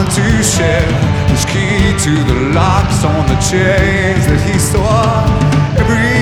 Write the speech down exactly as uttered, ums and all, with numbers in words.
to share this key to the locks on the chains that he saw every